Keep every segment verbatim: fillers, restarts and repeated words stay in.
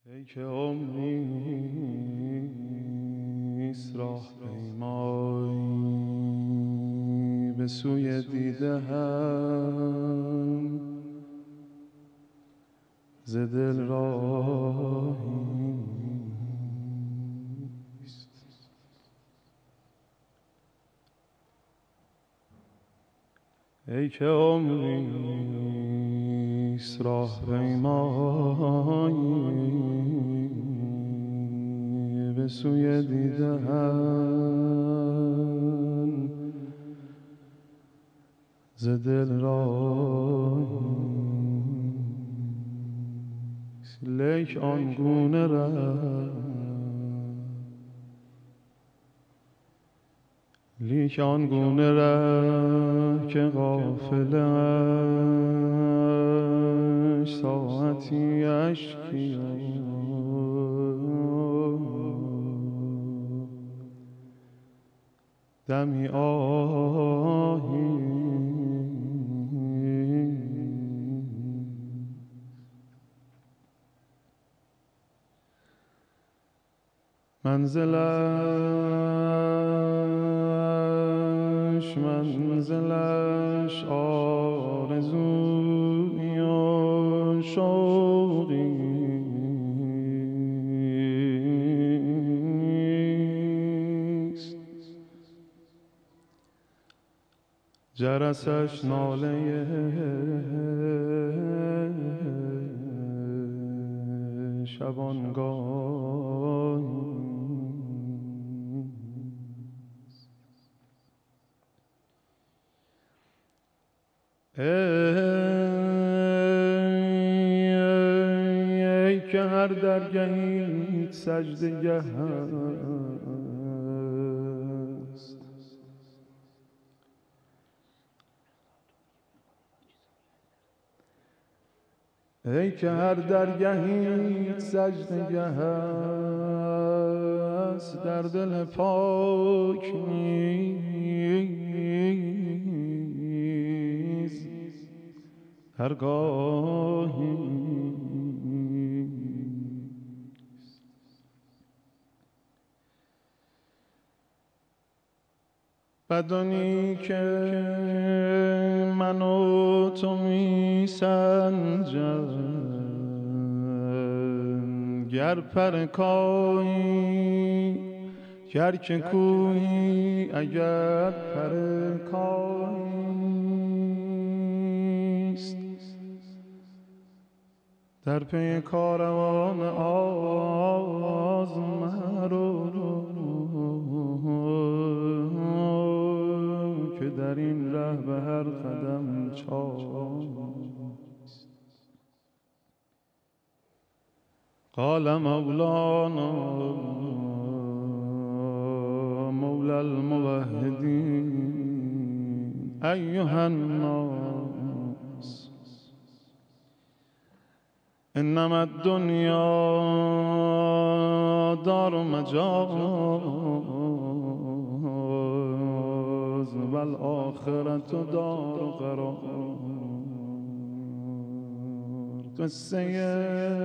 ای که عمریست راه پیمایی به سوی دیده هم ز دل راهیست. ای که عمریست راه پیمایی به سوی دیده هم ز دل راهیست. لیک آنگونه ره لیک آنگونه ره که غافله اش ساعتی اشکی دمی آهی منزلش منزلش آرزویی و شوقیست. جرسش ناله شبانگاهی. ای, ای, ای که هر درگهیت سجدگه هست. ای که هر درگهیت سجدگه هست در دل پاک نیز هرگاهی. بدانی که من و تو می سنجم گر پر کایی گر که کویی اگر پر کاییست. در پی کاروان آز مرو که در این ره به هر قدم چاست. قال مولانا مولی الموحدین ایها الناس انما الدنیا دار مجاز و الآخرت دار قرار. قصه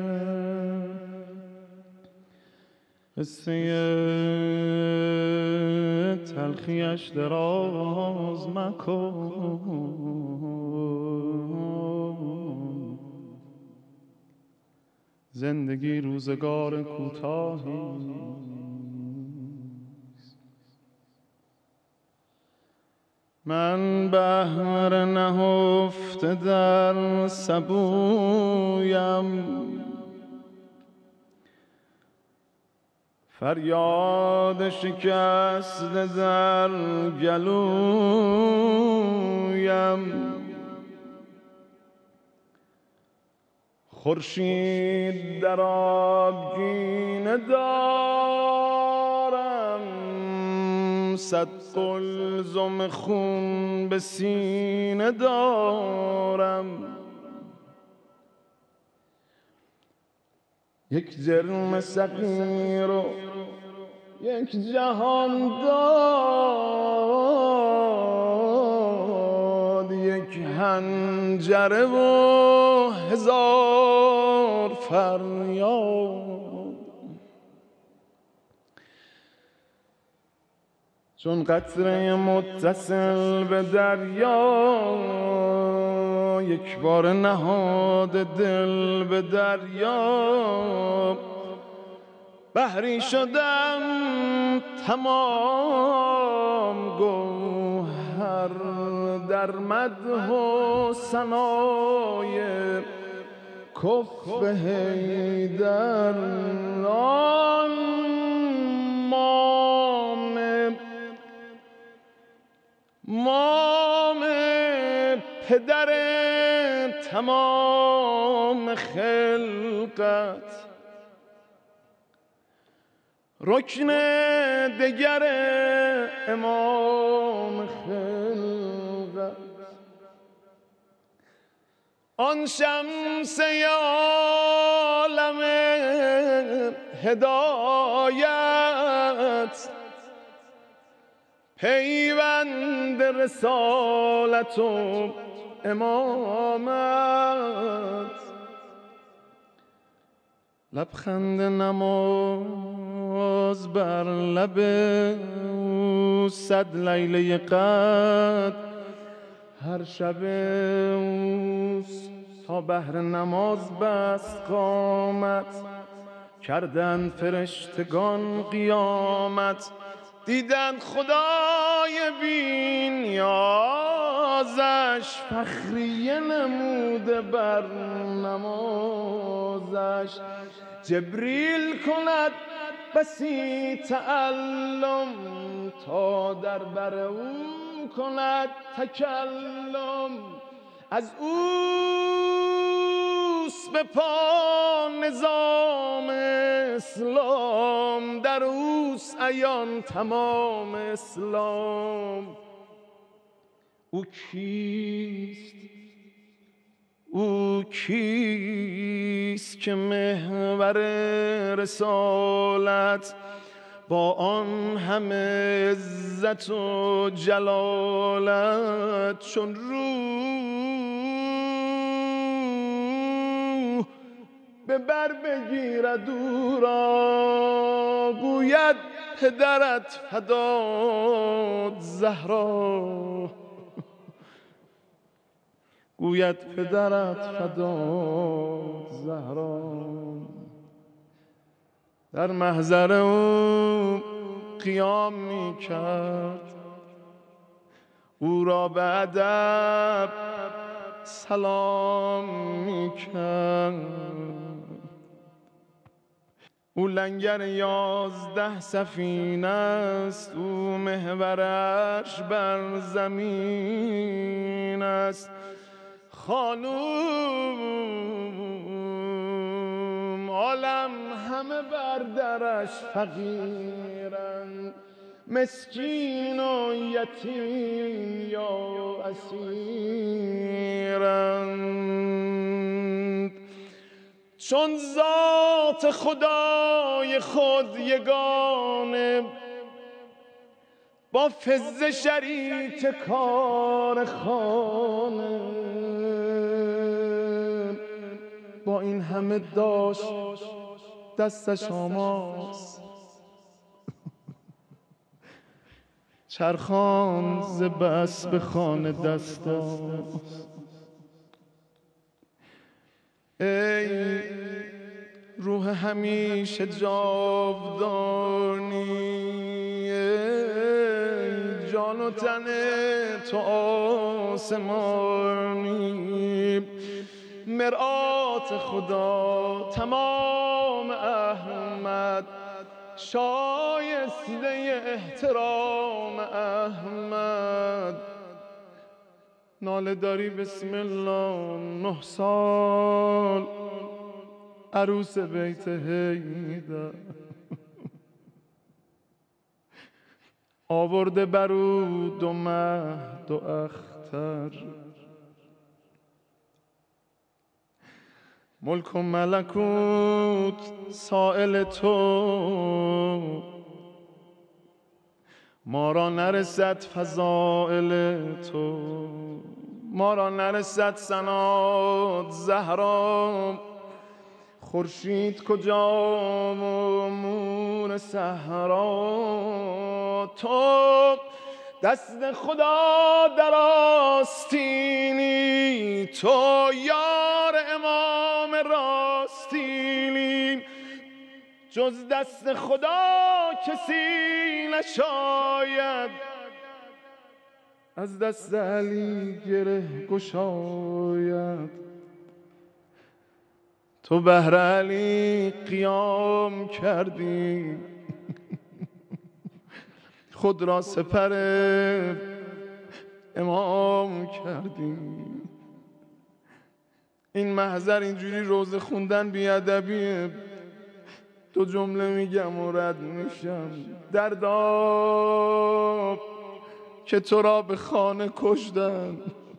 قصه تلخیش دراز مکن. زندگی روزگار کوتاهی. من بهر نهفته در سبویم فریاد شکسته در گلویم. خورشید در آبگینه دارم صد قلزم خون به سینه دارم. یک جرم صغیر و یک جهان داد یک حنجره و هزار پر فریاد، چون قطره متصل به دریا، یک بار نهاد دل به دریا. بحری شدم تمام گوهر در مدح و ثنای کفو حیدر. آن مام مام پدر تمام خلقت، رکن دگر امام خلقت. آن شمس عالم هدایت، پیوند رسالت و امامت. لبخند نماز بر لب او، صد لیله قدر هر شب اوست. تا بهر نماز بست قامت، کردند فرشتگان قیامت. دیدند خدای بی نیازش، فخریه نموده بر نمازش. جبریل کند بسی تعلم، تا در بر او کند تکلم. از اوست به پا نظام اسلام، در اوست عیان تمام اسلام. او کیست او کیست که محور رسالت، با آن همه عزت و جلالت. چون روح به بر بگیرد او را، گوید پدرت فدات زهرا. گوید پدرت فدات زهرا. در محضر او قیام می کرد، او را به ادب سلام می کرد. او لنگر یازده سفینه است، او محورش بر زمین است. خانوم عالم همه بر درش فقیرند، مسکین و یتیم یا اسیرند. چون ذات خدای خود یگانه، با فضه شریک کار خانه. با این همه داشت دستش آماس، چرخان ز بس به خانه دستاست. ای روح همیشه جاودانی، ای جان و تن تو آسمانی. مرآت خدا تمام احمد، شایسته احترام احمد. ناله داری بسم الله نه سال، عروس بیت حیدر. آورده برو دو مهد و اختر، ملک و ملکوت سائل تو. ما را نرسد فضائل تو، ما را نرسد ثنات زهرا. خورشید کجا و مور صحرا، تو دست خدا در آستینی، تو یار امام راستینی، جز دست خدا کسی نشاید از دست علی گره گشاید. تو بهر علی قیام کردی، خود را سپر امام کردی. این محضر اینجوری روزه خوندن بیادبیه. دو جمله میگم و رد میشم. دردا که تو را به خانه کشتن،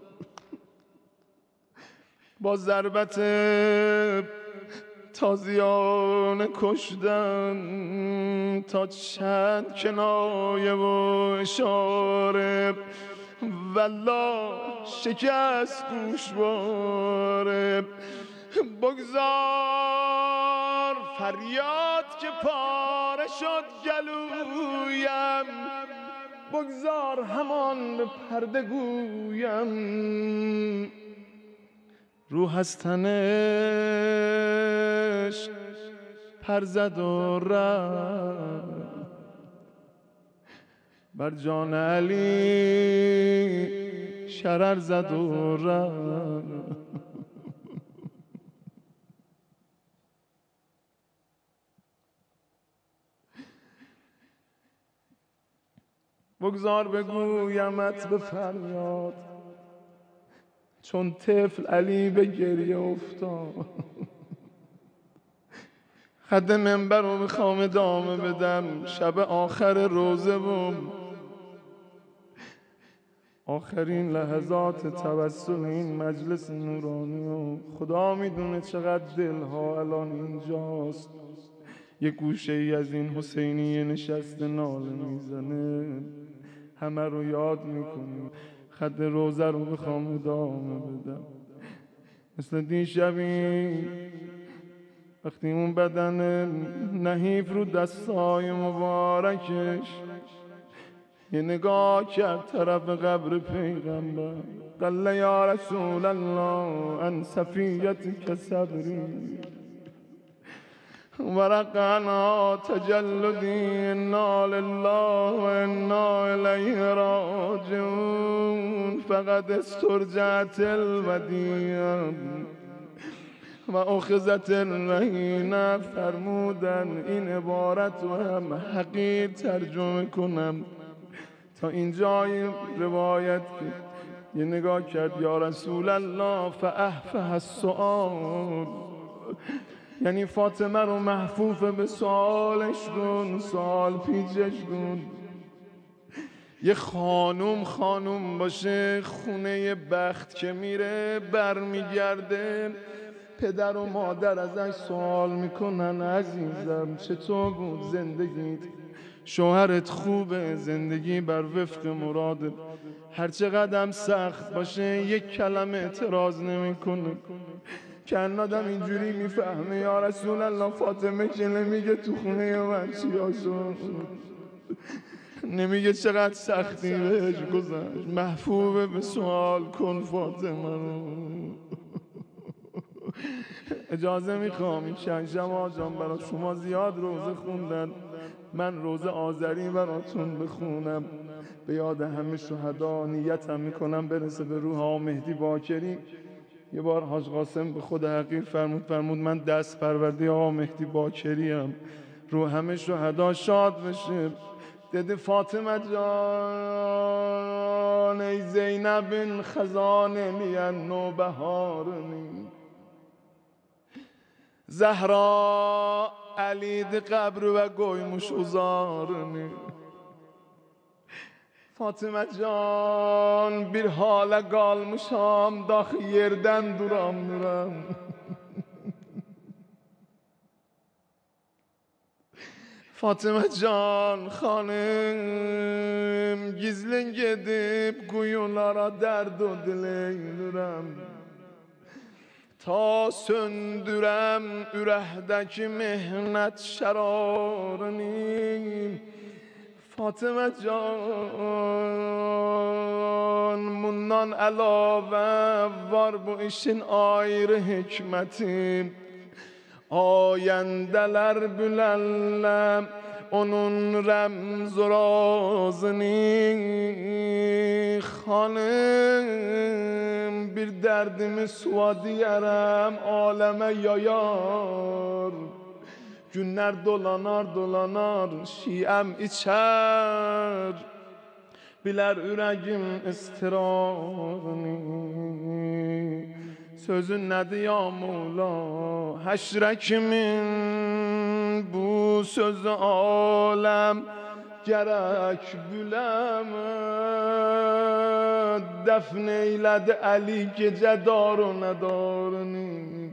با ضربت تازیانه کشتن، تا چند کنایه و اشاره، والله شکست گوشواره. بگذار فریاد که پاره شد گلویم، بگذار همان به پرده گویم. روح از تنش پر زد و رفت، بر جان علی شرر زد و رفت. بگذار بگویمت به فریاد، چون طفل علی به گریه افتاد. خد منبر رو میخوام ادامه بدم. شب آخر روزه بوم، آخرین لحظات توسل این مجلس نورانی و خدا میدونه چقدر دلها الان اینجاست. یه گوشه ای از این حسینیه نشسته ناله میزنه، همه رو یاد میکنیم. خد روزه رو بخوام ادامه بدم. مثل دیشبی وقتی اون بدن نحیف رو دستای مبارکش یه نگاه کرد طرف قبر پیغمبر، قال یا رسول الله ان صفیتک صبری ورقنا تجلدی، انا لله و انا الیه راجعون، فقد استرجعت الودیع و اخذت الرهینه. فرمودن این عبارت رو هم حقیر ترجمه کنم تا اینجای روایت که یه نگاه کرد، یا رسول الله فاحفظ السؤال، یعنی فاطمه رو محفوف به سوالش کن، سوال پیچش کن. یه خانوم خانوم باشه خونه بخت که میره برمیگرده، پدر و مادر ازش سوال میکنن عزیزم چطور بود زندگیت؟ شوهرت خوبه؟ زندگی بر وفق مراده؟ هر چقدر سخت باشه یک کلمه اعتراض نمیکنه که آدم اینجوری میفهمه یا رسول الله فاطمه که نمیگه تو خونه من چیا شد، نمیگه چقدر سختی بهش گذشت، محفوظ به سوال کن فاطمه رو. اجازه میخوام این چند شب آجام برای شما زیاد روزه خوندن، من روزه آذری براتون بخونم به یاد همه شهدا. نیتم میکنم برسه به روح آقا مهدی باکری. یه بار حاج قاسم به خود حقیر فرمود فرمود من دست پرورده آقا مهدی باکری ام، رو همه شهدا شاد بشه. دده فاطمه جان ای زینب خزان لین نوبهارنی، زهرا علید قبر و گویمش ازارنی. Fatıma can bir hale kalmışam, dahi yerden duramıram. Fatıma can hanım, gizlin gidip kuyulara derd o dileylirem. تا söndürem ürehdeki mehnet şararını. Fatıma can, bundan elave var bu işin ayrı hikmeti. Ayendeler bilenler onun remz و razını. Hanım bir derdimi suva diyerem aleme yayar. Günler dolanar dolanar şiəm içer. Biler yüreğim istirarını. Sözün nedir ya Mola? Həşrə kimin bu sözü alem gerek bilemez. Dəfn eylədi Əli gecə darı nədarını.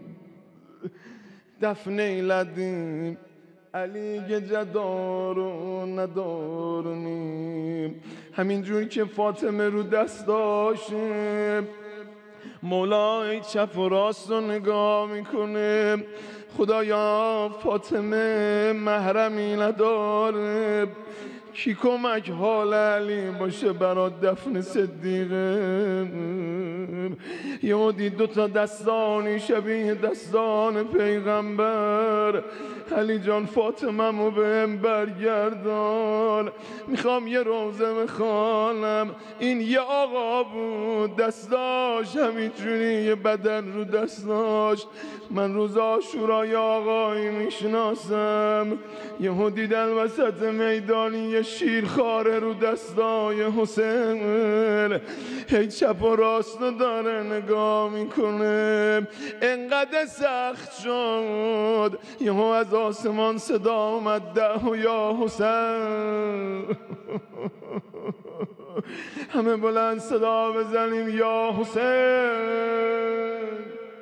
Dəfn eylədim Əli gecə darı nədarını. همینجور که فاطمه رو دست داشت مولای چپ و راست رو نگاه میکنه. خدایا فاطمه محرمی نداره، کی کمک حال علی باشه برات دفن صدیقه. یه دید دوتا دستانی شبیه دستان پیغمبر. علی جان فاطمه مو بهم برگردان، میخوام یه روزه بخوانم. این یه آقا بود دستاش همینجوری یه بدن رو دستاش. من روز عاشورای آقایی میشناسم. یهو دیدن وسط میدانی یه شیرخواره رو دستای حسین، هی چپ و راست رو داره نگاه میکنه. انقدر سخت شد یهو از آسمان صدا اومد ده یا حسین. همه بلند صدا بزنیم یا حسین.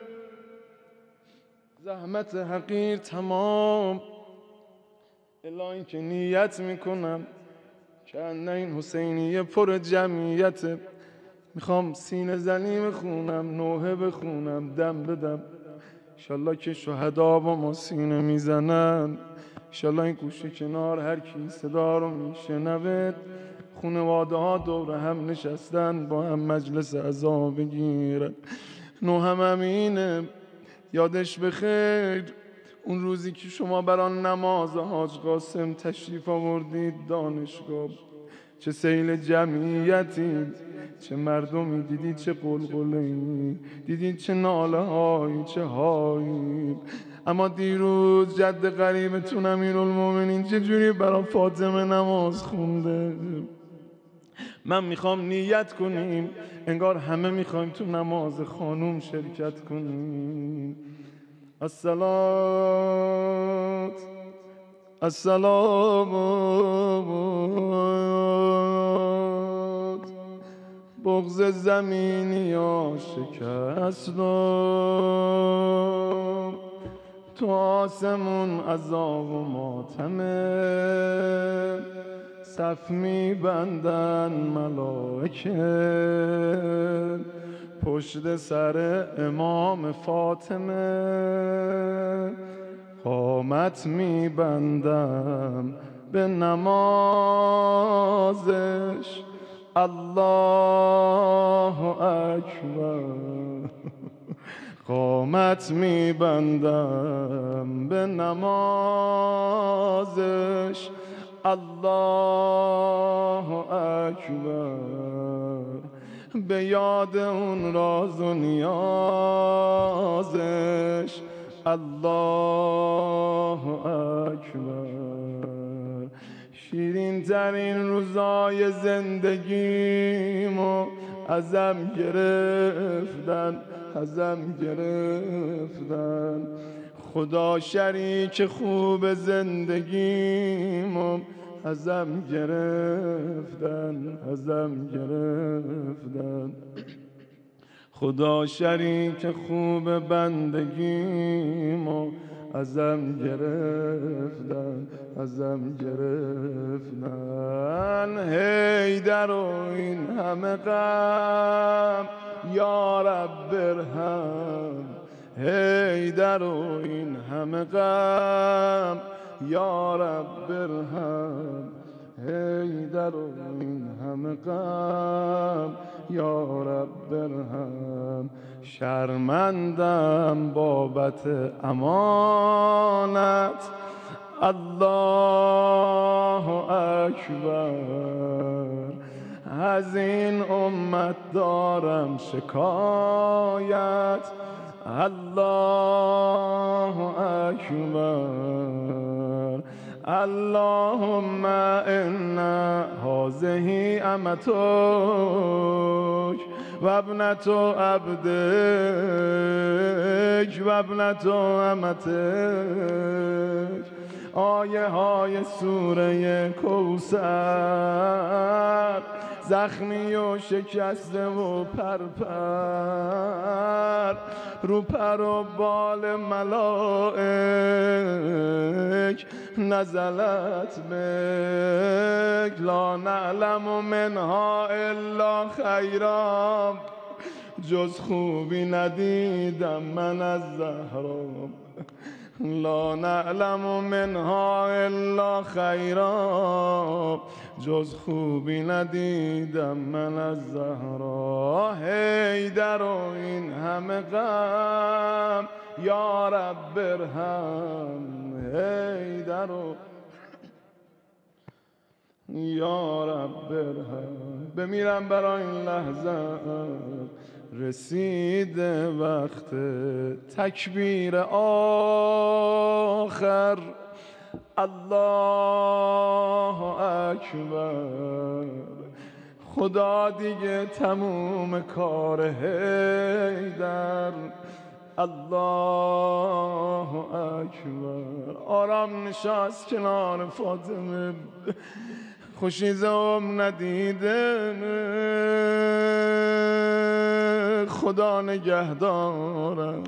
زحمت حقیر تمام، الا این که نیت میکنم که نه این حسینیه پر جمعیته. میخوام سینه زنی بخونم، نوحه بخونم، دم بدم. انشالله که شهدا با ما سینه میزنن. انشالله این گوشه کنار هر کی صدا رو میشنوه. خانواده ها دور هم نشستن با هم مجلس عزا بگیرن. نوحم امینه، یادش بخیر اون روزی که شما بران نماز حاج قاسم تشریف آوردید دانشگاه. چه سیل جمعیتی، چه مردمی دیدید، چه قلقله‌ای دیدید، چه ناله هایی، چه هایی. اما دیروز جد قریبتون امیرالمومنین چه جوری برای فاطمه نماز خونده. من میخوام نیت کنیم انگار همه میخوایم تو نماز خانوم شرکت کنیم. الصلاة السلامات. بغض زمینی ها شکست دار، تو آسمون عذاب و ماتمه. صف می بندن ملائکه پشت سر امام فاطمه. قامت می بندم به نمازش، الله اکبر. قامت می بندم به نمازش، الله اکبر. به یاد اون راز و نیازش، الله اکبر. شیرین ترین روزای زندگیمو ازم گرفتن، ازم گرفتن. خدا شریک خوب زندگیمو ازم گرفتن، ازم گرفتن. خدا شریک خوب بندگیمو ازم گرفتن، ازم گرفتن. هی در و این همه غم یا رب برهم، حیدر و این همه غم یا رب برهم، حیدر و این همه غم یا رب برهم. شرمندم بابت امانت، الله اکبر. از این امت دارم شکایت، الله اکبر. اللهم ان هذه امتک و ابنت عبدک و ابنت امتک. آیه های سوره کوثر زخمی و شکسته و پرپر، رو پر و بال ملائک نزلت بک، لا نعلم منها الا خیرا. جز خوبی ندیدم من از زهرا، لا نعلم منها الا خیرا. جز خوبی ندیدم من از زهرا. حیدر و این همه غم یا رب برهم، حیدر و یا رب برهم. بمیرم برای این لحظه، رسیده وقت تکبیر آخر، الله اکبر. خدا دیگه تموم کار حیدر، الله اکبر. آرام نشست کنار فاطمه، خوشیز عمر ندیده، خدا نگهدارم.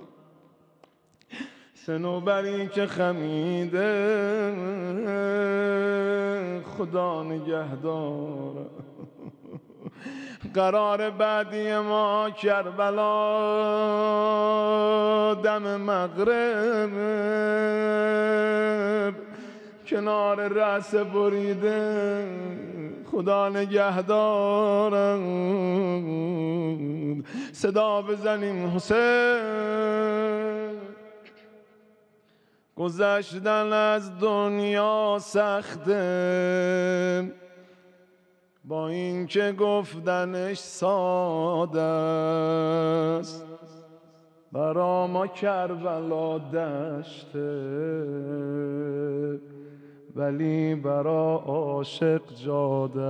صنوبری که خمیده، خدا نگهدارم. قرار بعدی ما کربلا دم مغرب، کنار رأس بریده، خدا نگهدارم. صدا بزنیم حسین. گذشتن از دنیا سخته، با این که گفتنش ساده است. برا ما کربلا دشته، ولی برا عاشق جاده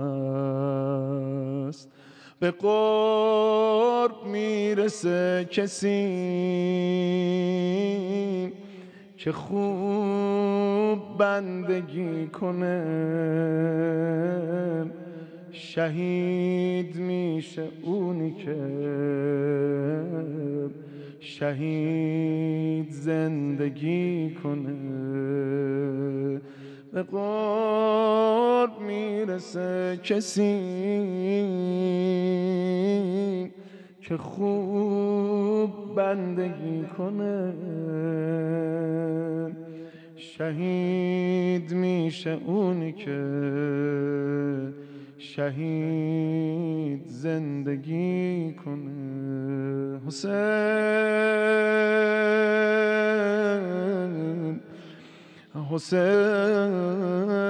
است. به قرب میرسه کسی که خوب بندگی کنه، شهید میشه اونی که شهید زندگی کنه. به قرب میرسه کسی که خوب بندگی کنه، شهید میشه اونی که شهید زندگی کنه. حسین، حسین،